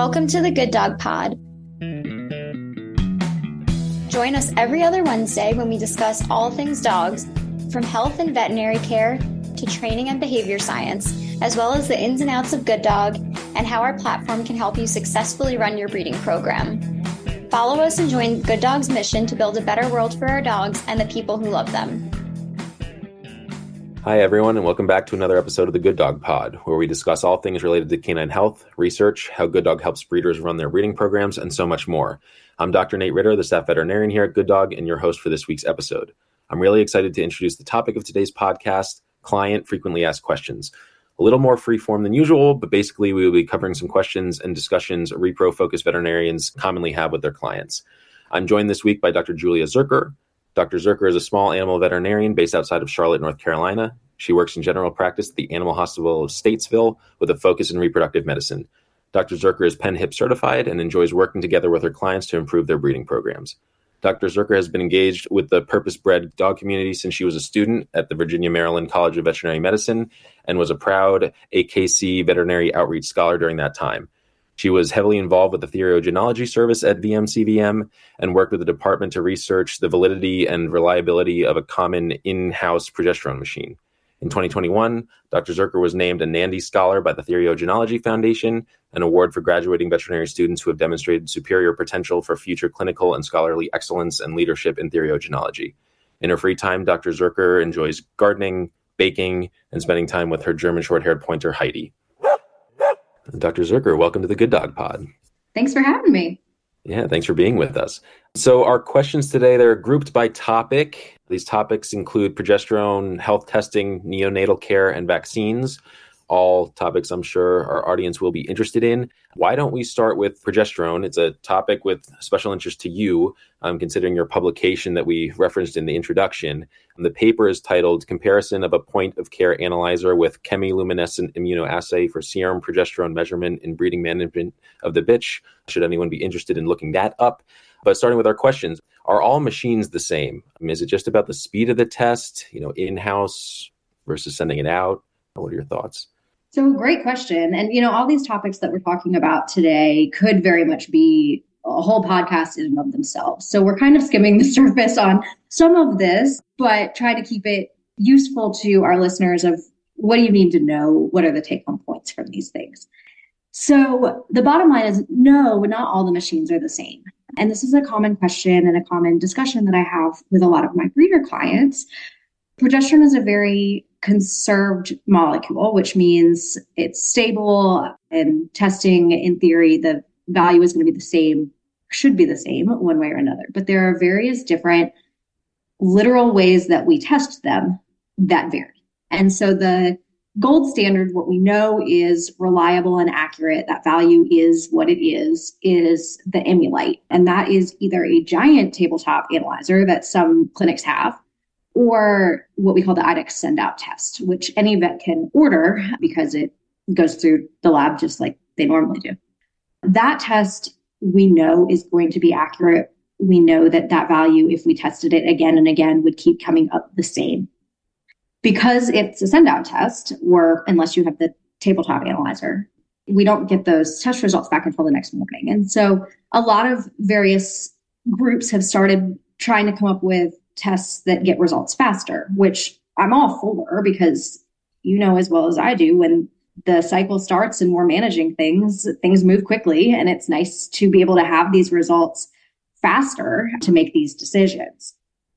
Welcome to the Good Dog Pod. Join us every other Wednesday when we discuss all things dogs, from health and veterinary care to training and behavior science, as well as the ins and outs of Good Dog and how our platform can help you successfully run your breeding program. Follow us and join Good Dog's mission to build a better world for our dogs and the people who love them. Hi, everyone, and welcome back to another episode of the Good Dog Pod, where we discuss all things related to canine health, research, how Good Dog helps breeders run their breeding programs, and so much more. I'm Dr. Nate Ritter, the staff veterinarian here at Good Dog, and your host for this week's episode. I'm really excited to introduce the topic of today's podcast, client frequently asked questions. A little more free-form than usual, but basically we will be covering some questions and discussions repro-focused veterinarians commonly have with their clients. I'm joined this week by Dr. Julia Zerker. Dr. Zerker is a small animal veterinarian based outside of Charlotte, North Carolina. She works in general practice at the Animal Hospital of Statesville with a focus in reproductive medicine. Dr. Zerker is PennHIP certified and enjoys working together with her clients to improve their breeding programs. Dr. Zerker has been engaged with the purpose-bred dog community since she was a student at the Virginia Maryland College of Veterinary Medicine and was a proud AKC veterinary outreach scholar during that time. She was heavily involved with the theriogenology service at VMCVM and worked with the department to research the validity and reliability of a common in-house progesterone machine. In 2021, Dr. Zerker was named a NANDY Scholar by the Theriogenology Foundation, an award for graduating veterinary students who have demonstrated superior potential for future clinical and scholarly excellence and leadership in theriogenology. In her free time, Dr. Zerker enjoys gardening, baking, and spending time with her German short-haired pointer, Heidi. Dr. Zerker, welcome to the Good Dog Pod. Thanks for having me. Yeah, thanks for being with us. So our questions today, they're grouped by topic. These topics include progesterone, health testing, neonatal care, and vaccines. All topics I'm sure our audience will be interested in. Why don't we start with progesterone? It's a topic with special interest to you, considering your publication that we referenced in the introduction. And the paper is titled Comparison of a Point of Care Analyzer with Chemiluminescent Immunoassay for Serum Progesterone Measurement in Breeding Management of the Bitch. Should anyone be interested in looking that up? But starting with our questions, are all machines the same? I mean, is it just about the speed of the test, in-house versus sending it out? What are your thoughts? So great question. And, all these topics that we're talking about today could very much be a whole podcast in and of themselves. So we're kind of skimming the surface on some of this, but try to keep it useful to our listeners of what do you need to know? What are the take-home points from these things? So the bottom line is no, not all the machines are the same. And this is a common question and a common discussion that I have with a lot of my breeder clients. Progesterone is a very conserved molecule, which means it's stable, and testing, in theory, the value is going to be the same, should be the same one way or another. But there are various different literal ways that we test them that vary. And so the gold standard, what we know is reliable and accurate, that value is what it is the Emulite. And that is either a giant tabletop analyzer that some clinics have, or what we call the IDEXX send-out test, which any vet can order because it goes through the lab just like they normally do. That test we know is going to be accurate. We know that value, if we tested it again and again, would keep coming up the same. Because it's a send-out test, or unless you have the tabletop analyzer, we don't get those test results back until the next morning. And so a lot of various groups have started trying to come up with tests that get results faster, which I'm all for because as well as I do, when the cycle starts and we're managing things move quickly, and it's nice to be able to have these results faster to make these decisions.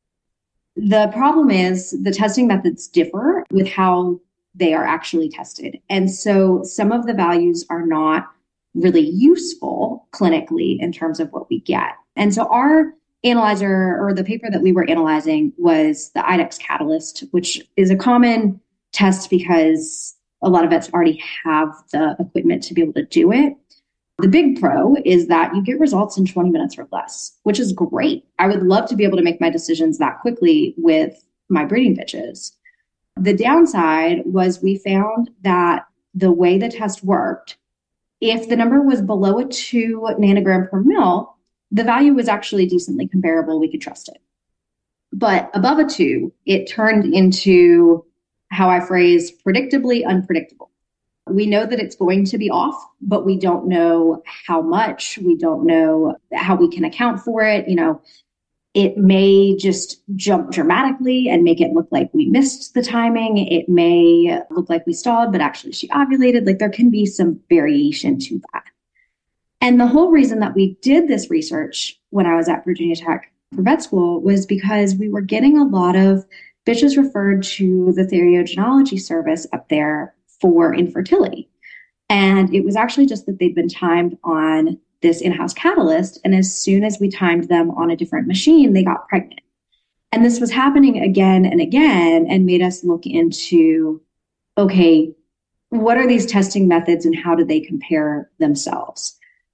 The problem is the testing methods differ with how they are actually tested. And so some of the values are not really useful clinically in terms of what we get. And so our analyzer, or the paper that we were analyzing, was the IDEXX Catalyst, which is a common test because a lot of vets already have the equipment to be able to do it. The big pro is that you get results in 20 minutes or less, which is great. I would love to be able to make my decisions that quickly with my breeding bitches. The downside was we found that the way the test worked, if the number was below a 2 nanogram per mil, the value was actually decently comparable. We could trust it. But above a 2, it turned into how I phrase predictably unpredictable. We know that it's going to be off, but we don't know how much. We don't know how we can account for it. It may just jump dramatically and make it look like we missed the timing. It may look like we stalled, but actually she ovulated. Like there can be some variation to that. And the whole reason that we did this research when I was at Virginia Tech for vet school was because we were getting a lot of bitches referred to the theriogenology service up there for infertility. And it was actually just that they'd been timed on this in-house catalyst. And as soon as we timed them on a different machine, they got pregnant. And this was happening again and again and made us look into, okay, what are these testing methods and how do they compare themselves?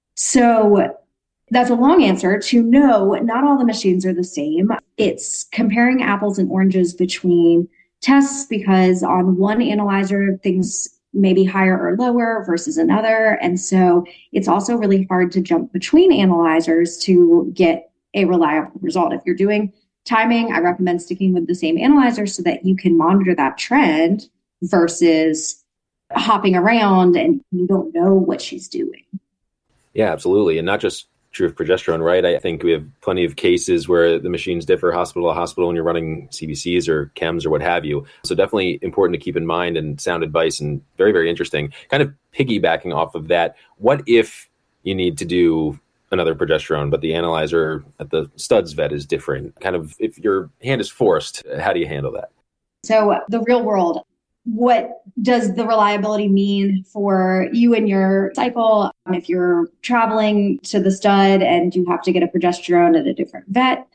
So that's a long answer to no, not all the machines are the same. It's comparing apples and oranges between tests because on one analyzer, things may be higher or lower versus another. And so it's also really hard to jump between analyzers to get a reliable result. If you're doing timing, I recommend sticking with the same analyzer so that you can monitor that trend versus hopping around and you don't know what she's doing. Yeah, absolutely. And not just true of progesterone, right? I think we have plenty of cases where the machines differ hospital to hospital when you're running CBCs or chems or what have you. So definitely important to keep in mind and sound advice and very, very interesting. Kind of piggybacking off of that, what if you need to do another progesterone, but the analyzer at the studs vet is different? Kind of if your hand is forced, how do you handle that? So the real world, what does the reliability mean for you and your cycle? If you're traveling to the stud and you have to get a progesterone at a different vet,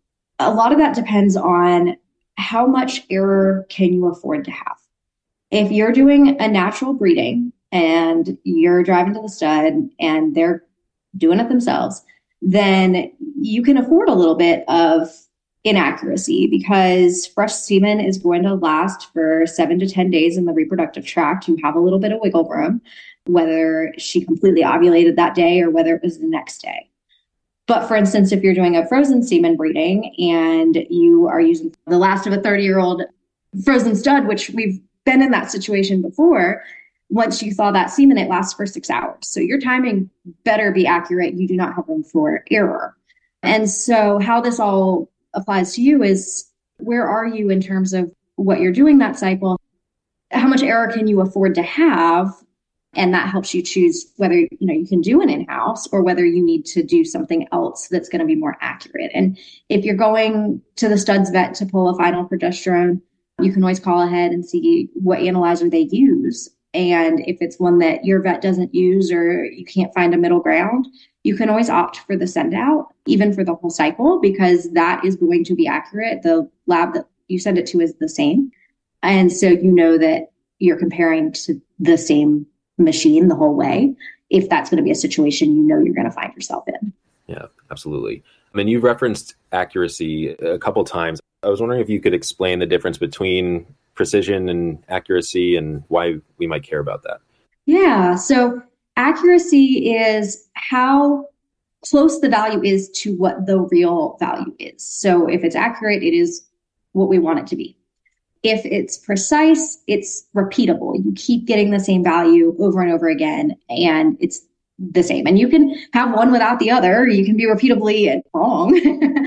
a lot of that depends on how much error can you afford to have. If you're doing a natural breeding and you're driving to the stud and they're doing it themselves, then you can afford a little bit of inaccuracy because fresh semen is going to last for 7 to 10 days in the reproductive tract. You have a little bit of wiggle room, whether she completely ovulated that day or whether it was the next day. But for instance, if you're doing a frozen semen breeding and you are using the last of a 30-year-old frozen stud, which we've been in that situation before, once you thaw that semen, it lasts for 6 hours. So your timing better be accurate. You do not have room for error. And so how this all applies to you is where are you in terms of what you're doing that cycle? How much error can you afford to have? And that helps you choose whether you can do an in-house or whether you need to do something else that's going to be more accurate. And if you're going to the studs vet to pull a final progesterone, you can always call ahead and see what analyzer they use. And if it's one that your vet doesn't use or you can't find a middle ground, you can always opt for the send out, even for the whole cycle, because that is going to be accurate. The lab that you send it to is the same. And so you know that you're comparing to the same machine the whole way. If that's going to be a situation, you're going to find yourself in. Yeah, absolutely. I mean, you've referenced accuracy a couple times. I was wondering if you could explain the difference between precision and accuracy and why we might care about that. Yeah. So accuracy is how close the value is to what the real value is. So if it's accurate, it is what we want it to be. If it's precise, it's repeatable. You keep getting the same value over and over again, and it's the same. And you can have one without the other. You can be repeatably wrong,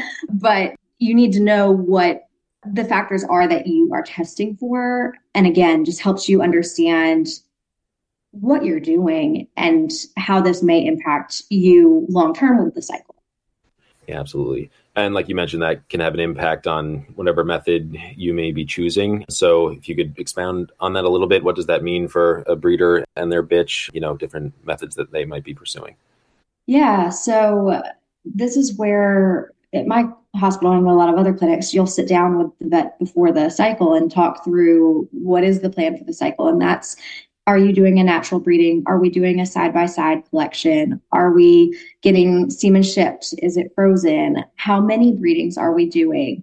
but you need to know what the factors are that you are testing for. And again, just helps you understand what you're doing and how this may impact you long-term with the cycle. Yeah, absolutely. And like you mentioned, that can have an impact on whatever method you may be choosing. So if you could expound on that a little bit, what does that mean for a breeder and their bitch, different methods that they might be pursuing? Yeah. So this is where at my hospital and a lot of other clinics, you'll sit down with the vet before the cycle and talk through what is the plan for the cycle. And that's, are you doing a natural breeding? Are we doing a side-by-side collection? Are we getting semen shipped? Is it frozen? How many breedings are we doing?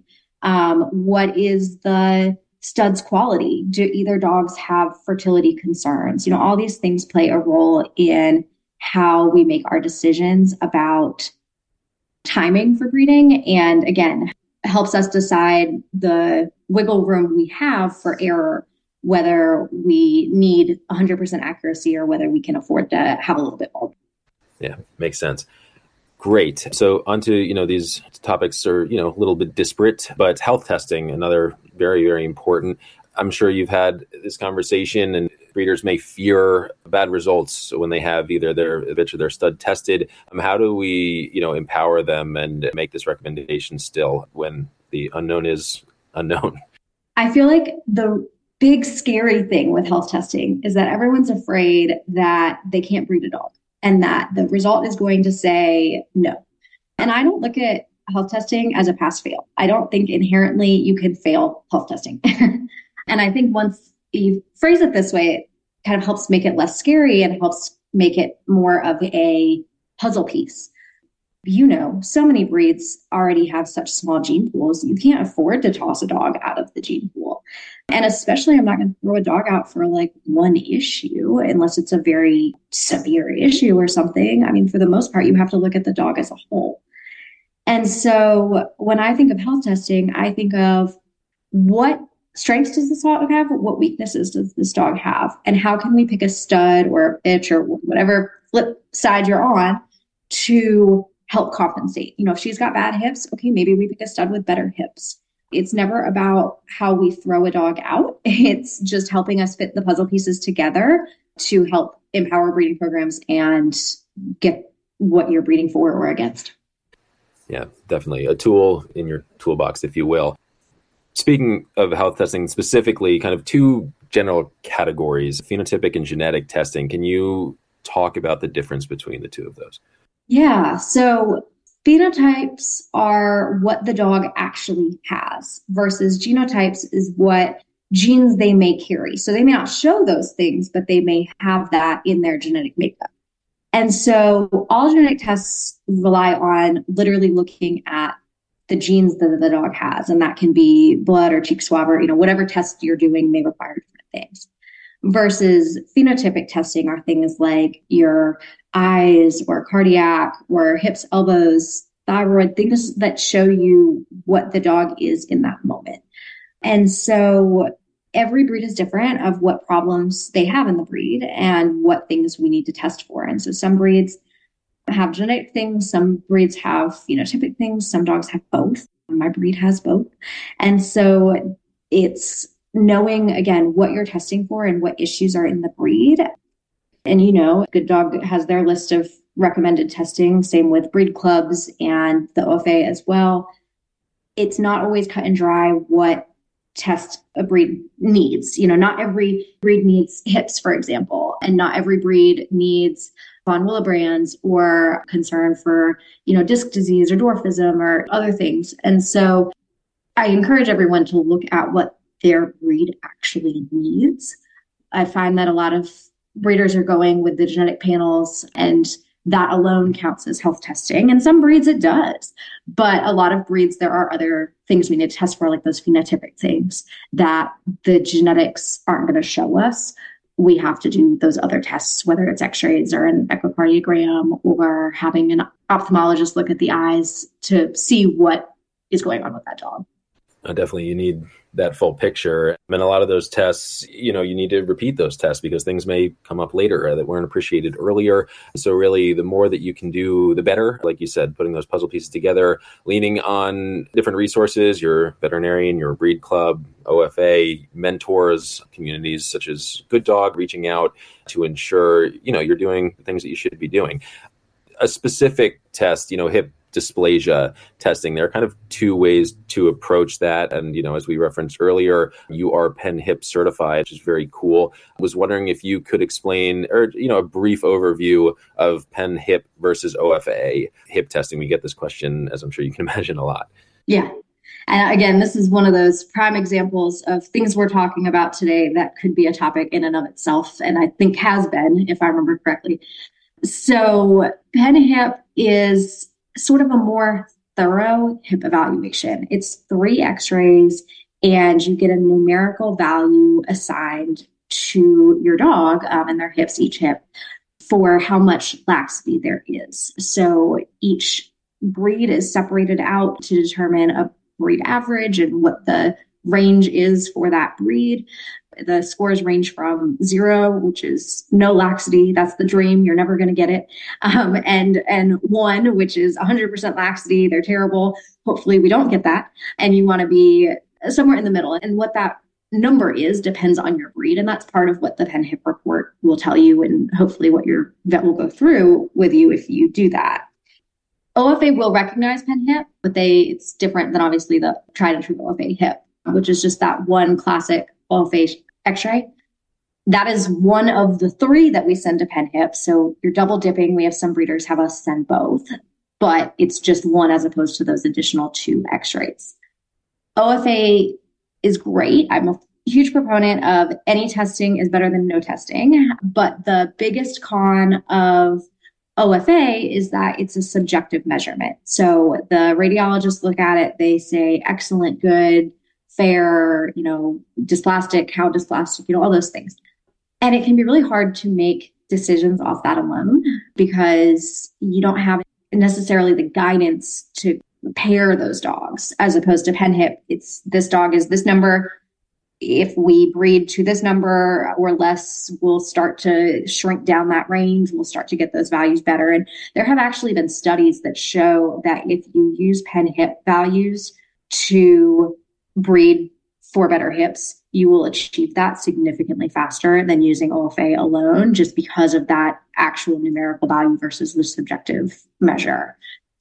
What is the stud's quality? Do either dogs have fertility concerns? All these things play a role in how we make our decisions about timing for breeding. And again, helps us decide the wiggle room we have for error whether we need 100% accuracy or whether we can afford to have a little bit more. Yeah, makes sense. Great. So onto, these topics are, a little bit disparate, but health testing, another very, very important. I'm sure you've had this conversation, and breeders may fear bad results when they have either their bitch or their stud tested. How do we, empower them and make this recommendation still when the unknown is unknown? I feel like the big scary thing with health testing is that everyone's afraid that they can't breed a dog and that the result is going to say no. And I don't look at health testing as a pass fail. I don't think inherently you can fail health testing. And I think once you phrase it this way, it kind of helps make it less scary and helps make it more of a puzzle piece. So many breeds already have such small gene pools. You can't afford to toss a dog out of the gene pool. And especially, I'm not going to throw a dog out for like one issue unless it's a very severe issue or something. I mean, for the most part, you have to look at the dog as a whole. And so when I think of health testing, I think of what strengths does this dog have? What weaknesses does this dog have? And how can we pick a stud or a bitch or whatever flip side you're on to help compensate? If she's got bad hips, okay, maybe we pick a stud with better hips. It's never about how we throw a dog out. It's just helping us fit the puzzle pieces together to help empower breeding programs and get what you're breeding for or against. Yeah, definitely a tool in your toolbox, if you will. Speaking of health testing specifically, kind of two general categories, phenotypic and genetic testing. Can you talk about the difference between the two of those? Yeah, so phenotypes are what the dog actually has versus genotypes is what genes they may carry. So they may not show those things, but they may have that in their genetic makeup. And so all genetic tests rely on literally looking at the genes that the dog has. And that can be blood or cheek swab or, whatever test you're doing may require different things. Versus phenotypic testing are things like your eyes or cardiac or hips, elbows, thyroid, things that show you what the dog is in that moment. And so every breed is different of what problems they have in the breed and what things we need to test for. And so some breeds have genetic things, some breeds have phenotypic things, some dogs have both. My breed has both. And so it's knowing, again, what you're testing for and what issues are in the breed. And, Good Dog has their list of recommended testing, same with breed clubs and the OFA as well. It's not always cut and dry what test a breed needs. Not every breed needs hips, for example, and not every breed needs von Willebrand's or concern for, disc disease or dwarfism or other things. And so I encourage everyone to look at what their breed actually needs. I find that a lot of breeders are going with the genetic panels, and that alone counts as health testing. And some breeds it does, but a lot of breeds, there are other things we need to test for, like those phenotypic things that the genetics aren't going to show us. We have to do those other tests, whether it's x-rays or an echocardiogram or having an ophthalmologist look at the eyes to see what is going on with that dog. Definitely, you need that full picture. And a lot of those tests, you need to repeat those tests because things may come up later that weren't appreciated earlier. So really, the more that you can do, the better. Like you said, putting those puzzle pieces together, leaning on different resources, your veterinarian, your breed club, OFA, mentors, communities such as Good Dog, reaching out to ensure, you're doing the things that you should be doing. A specific test, hip dysplasia testing. There are kind of two ways to approach that. And, as we referenced earlier, you are Penn Hip certified, which is very cool. I was wondering if you could explain or, a brief overview of Penn Hip versus OFA hip testing. We get this question, as I'm sure you can imagine, a lot. Yeah. And again, this is one of those prime examples of things we're talking about today that could be a topic in and of itself. And I think has been, if I remember correctly. So Penn Hip is sort of a more thorough hip evaluation. It's 3 x-rays and you get a numerical value assigned to your dog and their hips, each hip, for how much laxity there is. So each breed is separated out to determine a breed average and what the range is for that breed. The scores range from 0, which is no laxity. That's the dream. You're never going to get it. And 1, which is 100% laxity. They're terrible. Hopefully we don't get that. And you want to be somewhere in the middle. And what that number is depends on your breed. And that's part of what the PennHIP report will tell you, and hopefully what your vet will go through with you if you do that. OFA will recognize PennHIP, but it's different than obviously the tried and true OFA hip, which is just that one classic OFA x-ray. That is one of the 3 that we send to PennHIP. So you're double dipping. We have some breeders have us send both, but it's just one as opposed to those additional 2 x-rays. OFA is great. I'm a huge proponent of any testing is better than no testing, but the biggest con of OFA is that it's a subjective measurement. So the radiologists look at it, they say excellent, good, fair, dysplastic, how dysplastic, all those things. And it can be really hard to make decisions off that alone because you don't have necessarily the guidance to pair those dogs, as opposed to PennHIP. It's this dog is this number. If we breed to this number or less, we'll start to shrink down that range. We'll start to get those values better. And there have actually been studies that show that if you use PennHIP values to breed for better hips, you will achieve that significantly faster than using OFA alone, just because of that actual numerical value versus the subjective measure.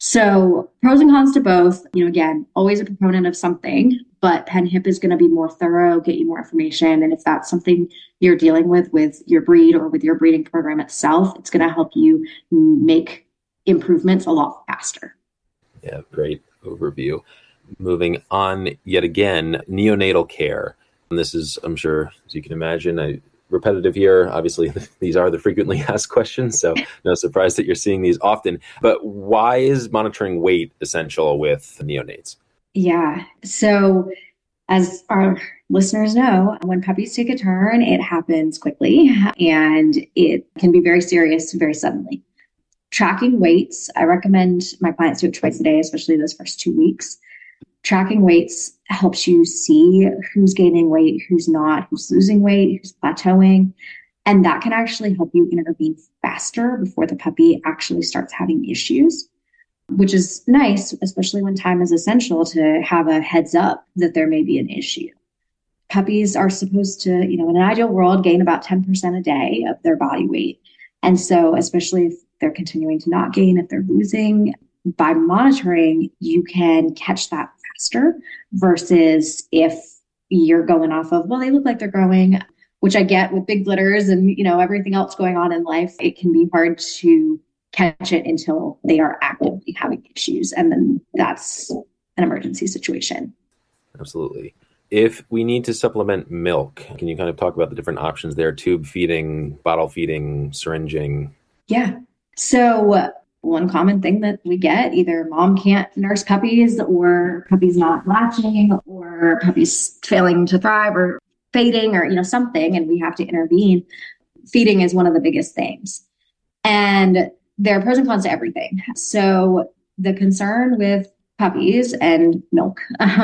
So pros and cons to both. Again, always a proponent of something, but PennHIP is going to be more thorough, get you more information. And if that's something you're dealing with your breed or with your breeding program itself, it's going to help you make improvements a lot faster. Yeah, great overview. Moving on yet again, neonatal care. And this is, I'm sure, as you can imagine, repetitive here. Obviously, these are the frequently asked questions, so no surprise that you're seeing these often. But why is monitoring weight essential with neonates? Yeah. So as our listeners know, when puppies take a turn, it happens quickly and it can be very serious very suddenly. Tracking weights, I recommend my clients do it twice a day, especially those first 2 weeks. Tracking weights helps you see who's gaining weight, who's not, who's losing weight, who's plateauing. And that can actually help you intervene faster before the puppy actually starts having issues, which is nice, especially when time is essential to have a heads up that there may be an issue. Puppies are supposed to, in an ideal world, gain about 10% a day of their body weight. And so, especially if they're continuing to not gain, if they're losing, by monitoring, you can catch that faster versus if you're going off of, well, they look like they're growing, which I get with big litters and, everything else going on in life. It can be hard to catch it until they are actively having issues. And then that's an emergency situation. Absolutely. If we need to supplement milk, can you kind of talk about the different options there? Tube feeding, bottle feeding, syringing? Yeah. So one common thing that we get, either mom can't nurse puppies or puppies not latching or puppies failing to thrive or fading or, something, and we have to intervene. Feeding is one of the biggest things. And there are pros and cons to everything. So the concern with puppies and milk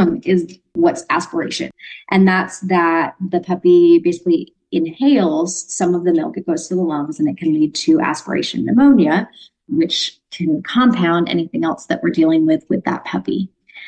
is what's aspiration. And that's that the puppy basically inhales some of the milk. It goes to the lungs and it can lead to aspiration pneumonia, which can compound anything else that we're dealing with that puppy.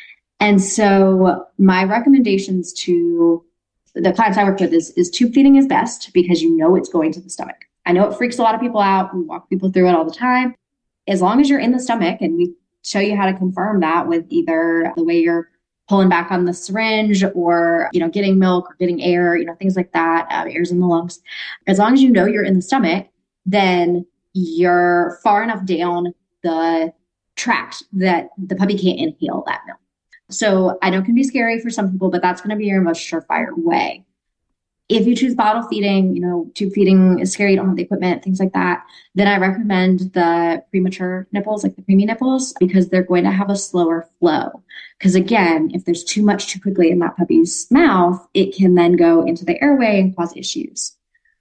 And so my recommendations to the clients I work with is tube feeding is best because it's going to the stomach. I know it freaks a lot of people out. We walk people through it all the time. As long as you're in the stomach, and we show you how to confirm that with either the way you're pulling back on the syringe or, getting milk or getting air, things like that, air's in the lungs. As long as you're in the stomach, then you're far enough down the tract that the puppy can't inhale that milk. So I know it can be scary for some people, but that's going to be your most surefire way. If you choose bottle feeding, tube feeding is scary, you don't have the equipment, things like that, then I recommend the premature nipples, like the preemie nipples, because they're going to have a slower flow. Because again, if there's too much too quickly in that puppy's mouth, it can then go into the airway and cause issues.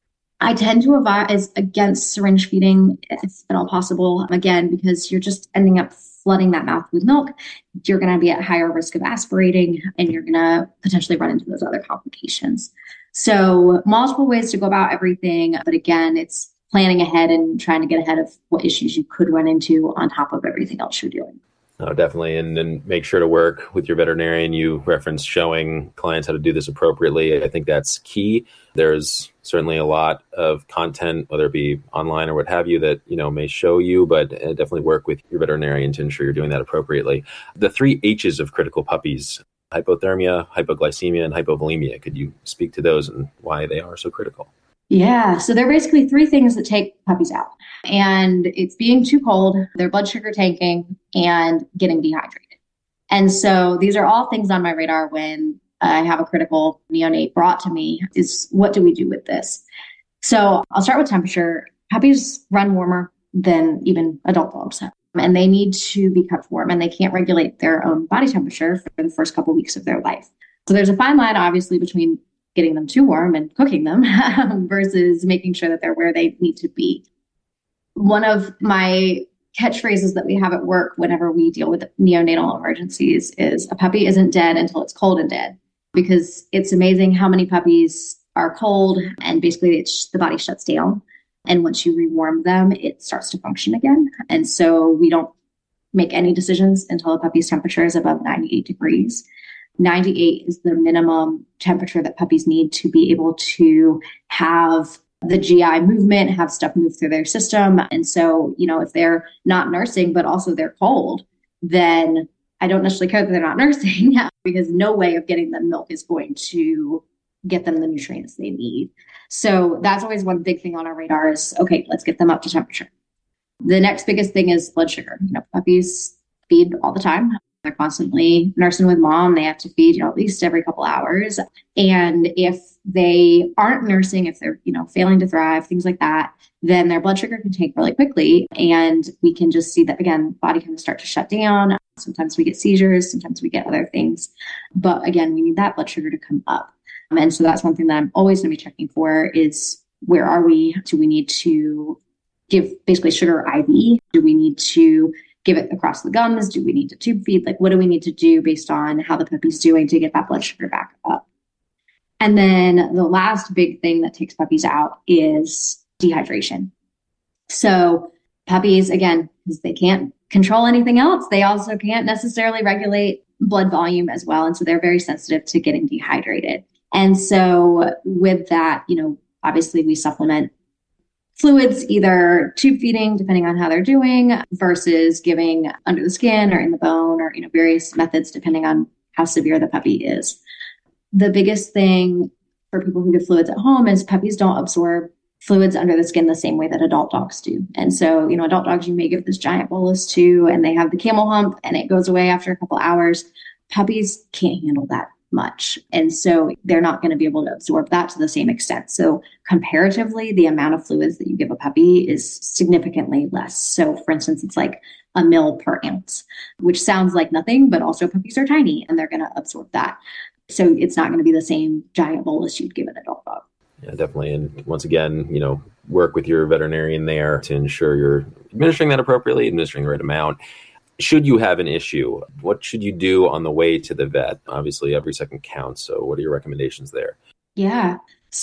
I tend to advise against syringe feeding if at all possible, again, because you're just ending up flooding that mouth with milk, you're going to be at higher risk of aspirating and you're going to potentially run into those other complications. So multiple ways to go about everything. But again, it's planning ahead and trying to get ahead of what issues you could run into on top of everything else you're doing. Oh, definitely. And then make sure to work with your veterinarian. You referenced showing clients how to do this appropriately. I think that's key. There's certainly a lot of content, whether it be online or what have you, that, may show you, but definitely work with your veterinarian to ensure you're doing that appropriately. The 3 H's of critical puppies: hypothermia, hypoglycemia, and hypovolemia. Could you speak to those and why they are so critical? Yeah. So there are basically 3 things that take puppies out. And it's being too cold, their blood sugar tanking, and getting dehydrated. And so these are all things on my radar when I have a critical neonate brought to me, is what do we do with this? So I'll start with temperature. Puppies run warmer than even adult dogs have, and they need to be kept warm, and they can't regulate their own body temperature for the first couple of weeks of their life. So there's a fine line, obviously, between getting them too warm and cooking them versus making sure that they're where they need to be. One of my catchphrases that we have at work whenever we deal with neonatal emergencies is a puppy isn't dead until it's cold and dead, because it's amazing how many puppies are cold and basically the body shuts down. And once you rewarm them, it starts to function again. And so we don't make any decisions until a puppy's temperature is above 98 degrees. 98 is the minimum temperature that puppies need to be able to have the GI movement, have stuff move through their system. And so, if they're not nursing, but also they're cold, then I don't necessarily care that they're not nursing because no way of getting them milk is going to get them the nutrients they need. So that's always one big thing on our radar is, okay, let's get them up to temperature. The next biggest thing is blood sugar. Puppies feed all the time. They're constantly nursing with mom. They have to feed, at least every couple hours. And if they aren't nursing, if they're, failing to thrive, things like that, then their blood sugar can tank really quickly. And we can just see that, again, body can start to shut down. Sometimes we get seizures. Sometimes we get other things. But again, we need that blood sugar to come up. And so that's one thing that I'm always going to be checking for is, where are we? Do we need to give basically sugar IV? Do we need to give it across the gums? Do we need to tube feed? What do we need to do based on how the puppy's doing to get that blood sugar back up? And then the last big thing that takes puppies out is dehydration. So puppies, again, because they can't control anything else, they also can't necessarily regulate blood volume as well. And so they're very sensitive to getting dehydrated. And so with that, obviously we supplement fluids, either tube feeding, depending on how they're doing, versus giving under the skin or in the bone, or, various methods depending on how severe the puppy is. The biggest thing for people who give fluids at home is puppies don't absorb fluids under the skin the same way that adult dogs do. And so, adult dogs, you may give this giant bolus to, and they have the camel hump and it goes away after a couple hours. Puppies can't handle that much. And so they're not going to be able to absorb that to the same extent. So comparatively, the amount of fluids that you give a puppy is significantly less. So for instance, it's like a ml per ounce, which sounds like nothing, but also puppies are tiny and they're going to absorb that. So it's not going to be the same giant bolus you'd give an adult dog. Yeah, definitely. And once again, work with your veterinarian there to ensure you're administering that appropriately, administering the right amount. Should you have an issue, what should you do on the way to the vet? Obviously, every second counts. So what are your recommendations there? Yeah.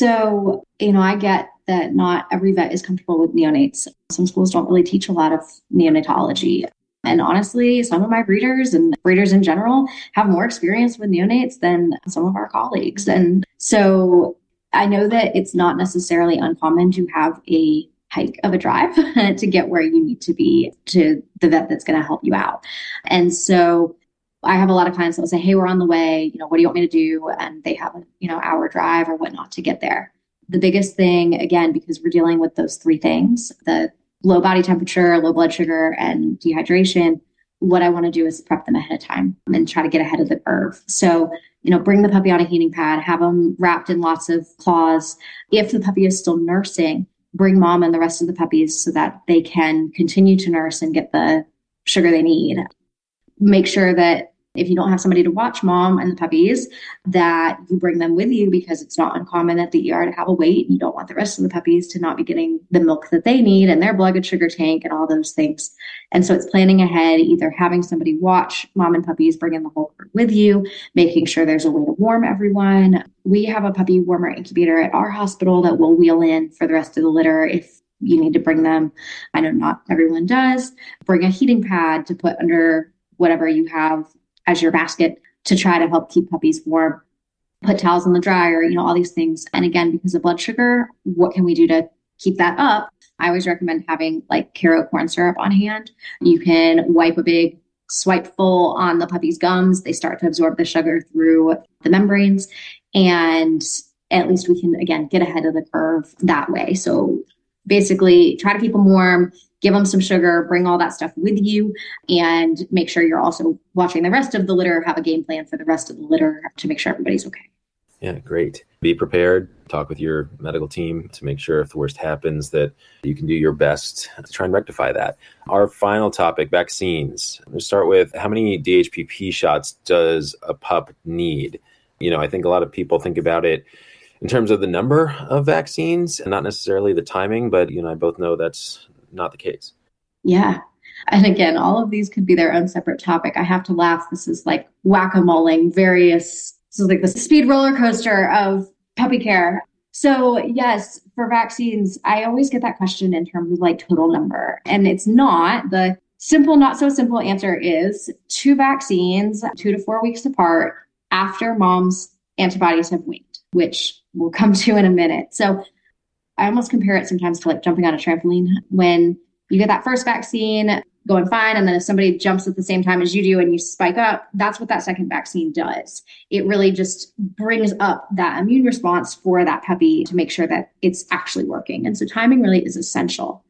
So, I get that not every vet is comfortable with neonates. Some schools don't really teach a lot of neonatology. And honestly, some of my breeders and breeders in general have more experience with neonates than some of our colleagues. And so I know that it's not necessarily uncommon to have a hike of a drive to get where you need to be to the vet that's going to help you out. And so I have a lot of clients that will say, hey, we're on the way, what do you want me to do? And they have an hour drive or whatnot to get there. The biggest thing, again, because we're dealing with those 3 things, the low body temperature, low blood sugar, and dehydration, what I want to do is prep them ahead of time and try to get ahead of the curve. So, bring the puppy on a heating pad, have them wrapped in lots of cloths. If the puppy is still nursing, bring mom and the rest of the puppies so that they can continue to nurse and get the sugar they need. Make sure that If you don't have somebody to watch mom and the puppies, that you bring them with you, because it's not uncommon at the ER to have a wait. You don't want the rest of the puppies to not be getting the milk that they need and their blood sugar tank and all those things. And so it's planning ahead, either having somebody watch mom and puppies, bringing the whole group with you, making sure there's a way to warm everyone. We have a puppy warmer incubator at our hospital that will wheel in for the rest of the litter if you need to bring them. I know not everyone does. Bring a heating pad to put under whatever you have as your basket to try to help keep puppies warm. Put towels in the dryer, all these things. And again, because of blood sugar, what can we do to keep that up? I always recommend having like Karo corn syrup on hand. You can wipe a big swipe full on the puppy's gums. They start to absorb the sugar through the membranes. And at least we can, again, get ahead of the curve that way. So basically try to keep them warm, give them some sugar, bring all that stuff with you, and make sure you're also watching the rest of the litter, have a game plan for the rest of the litter to make sure everybody's okay. Yeah, great. Be prepared. Talk with your medical team to make sure if the worst happens that you can do your best to try and rectify that. Our final topic, vaccines. Let's start with, how many DHPP shots does a pup need? I think a lot of people think about it in terms of the number of vaccines and not necessarily the timing, but you and I both know that's not the case. Yeah. And again, all of these could be their own separate topic. I have to laugh. This is like whack-a-moling this is like the speed roller coaster of puppy care. So yes, for vaccines, I always get that question in terms of like total number. And it's not. The simple, not so simple answer is 2 vaccines, 2 to 4 weeks apart after mom's antibodies have waned, which we'll come to in a minute. So I almost compare it sometimes to like jumping on a trampoline. When you get that first vaccine going fine, and then if somebody jumps at the same time as you do and you spike up, that's what that second vaccine does. It really just brings up that immune response for that puppy to make sure that it's actually working. And so timing really is essential.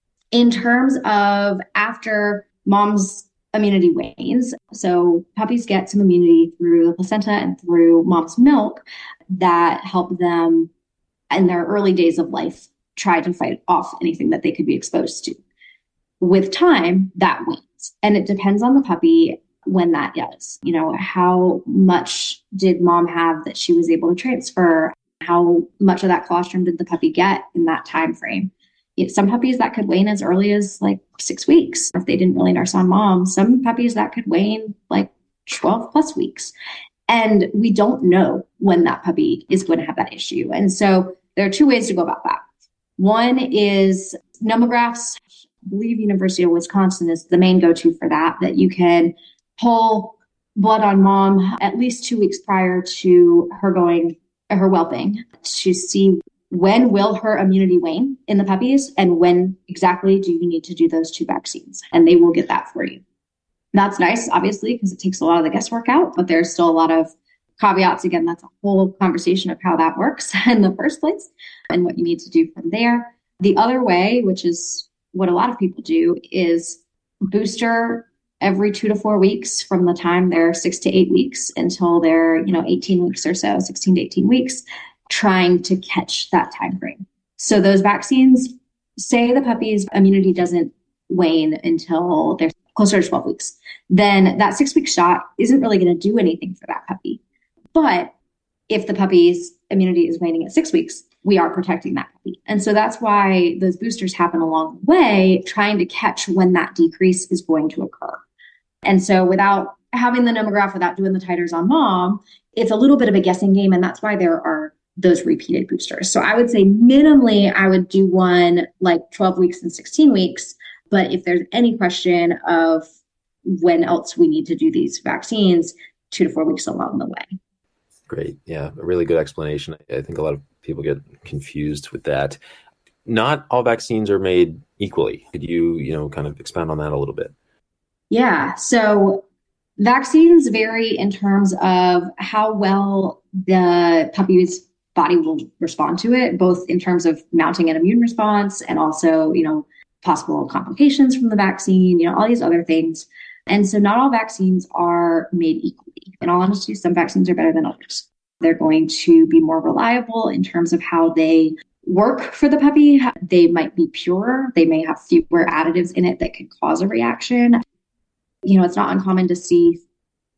In terms of after mom's immunity wanes, so puppies get some immunity through the placenta and through mom's milk that help them in their early days of life try to fight off anything that they could be exposed to. With time, that wanes. And it depends on the puppy when that is. How much did mom have that she was able to transfer? How much of that colostrum did the puppy get in that time frame? Some puppies that could wane as early as like 6 weeks if they didn't really nurse on mom. Some puppies that could wane like 12 plus weeks. And we don't know when that puppy is going to have that issue. And so there are 2 ways to go about that. One is nomographs. I believe University of Wisconsin is the main go-to for that you can pull blood on mom at least 2 weeks prior to her whelping to see when will her immunity wane in the puppies and when exactly do you need to do those 2 vaccines. And they will get that for you. That's nice, obviously, because it takes a lot of the guesswork out, but there's still a lot of caveats. Again, that's a whole conversation of how that works in the first place and what you need to do from there. The other way, which is what a lot of people do, is booster every 2 to 4 weeks from the time they're 6 to 8 weeks until they're 18 weeks or so, 16 to 18 weeks, trying to catch that time frame. So those vaccines, say the puppy's immunity doesn't wane until they're closer to 12 weeks, then that 6-week shot isn't really going to do anything for that puppy. But if the puppy's immunity is waning at 6 weeks, we are protecting that puppy. And so that's why those boosters happen along the way, trying to catch when that decrease is going to occur. And so without having the nomograph, without doing the titers on mom, it's a little bit of a guessing game. And that's why there are those repeated boosters. So I would say minimally, I would do one like 12 weeks and 16 weeks. But if there's any question of when else we need to do these vaccines, 2 to 4 weeks along the way. Great. Yeah, a really good explanation. I think a lot of people get confused with that. Not all vaccines are made equally. Could you, kind of expand on that a little bit? Yeah. So vaccines vary in terms of how well the puppy's body will respond to it, both in terms of mounting an immune response and also, possible complications from the vaccine, all these other things. And so not all vaccines are made equally. In all honesty, some vaccines are better than others. They're going to be more reliable in terms of how they work for the puppy. They might be purer. They may have fewer additives in it that could cause a reaction. It's not uncommon to see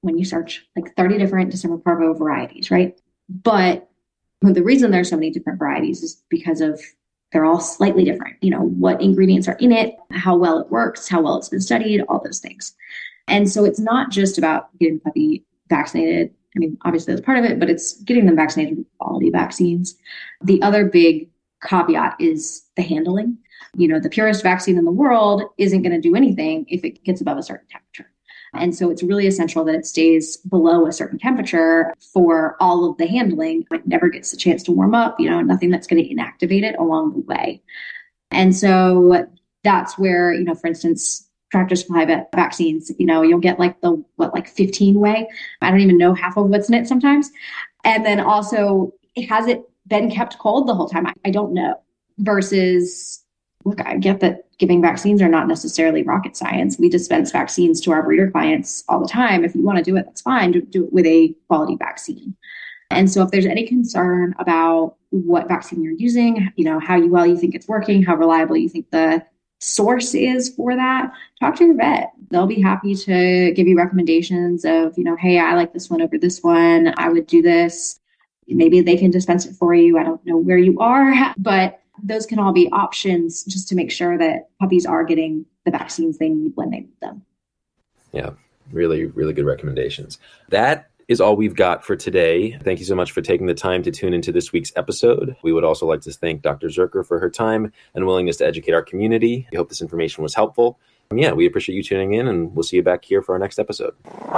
when you search like 30 different December Parvo varieties, right? But the reason there's so many different varieties is because of they're all slightly different. What ingredients are in it, how well it works, how well it's been studied, all those things. And so it's not just about getting the puppy vaccinated. I mean, obviously that's part of it, but it's getting them vaccinated with quality vaccines. The other big caveat is the handling. The purest vaccine in the world isn't going to do anything if it gets above a certain temperature. And so it's really essential that it stays below a certain temperature for all of the handling. It never gets a chance to warm up, nothing that's going to inactivate it along the way. And so that's where, for instance, Tractor Supply vaccines, you'll get like 15 way. I don't even know half of what's in it sometimes. And then also, has it been kept cold the whole time? I don't know. Versus, look, I get that giving vaccines are not necessarily rocket science. We dispense vaccines to our breeder clients all the time. If you want to do it, that's fine. Do it with a quality vaccine. And so if there's any concern about what vaccine you're using, how well you think it's working, how reliable you think the source is for that, talk to your vet. They'll be happy to give you recommendations of, hey, I like this one over this one. I would do this. Maybe they can dispense it for you. I don't know where you are, but those can all be options just to make sure that puppies are getting the vaccines they need when they need them. Yeah, really, really good recommendations. That is all we've got for today. Thank you so much for taking the time to tune into this week's episode. We would also like to thank Dr. Zuercher for her time and willingness to educate our community. We hope this information was helpful. And we appreciate you tuning in, and we'll see you back here for our next episode.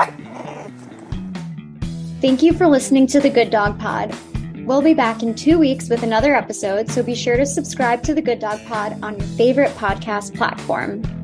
Thank you for listening to the Good Dog Pod. We'll be back in 2 weeks with another episode, so be sure to subscribe to the Good Dog Pod on your favorite podcast platform.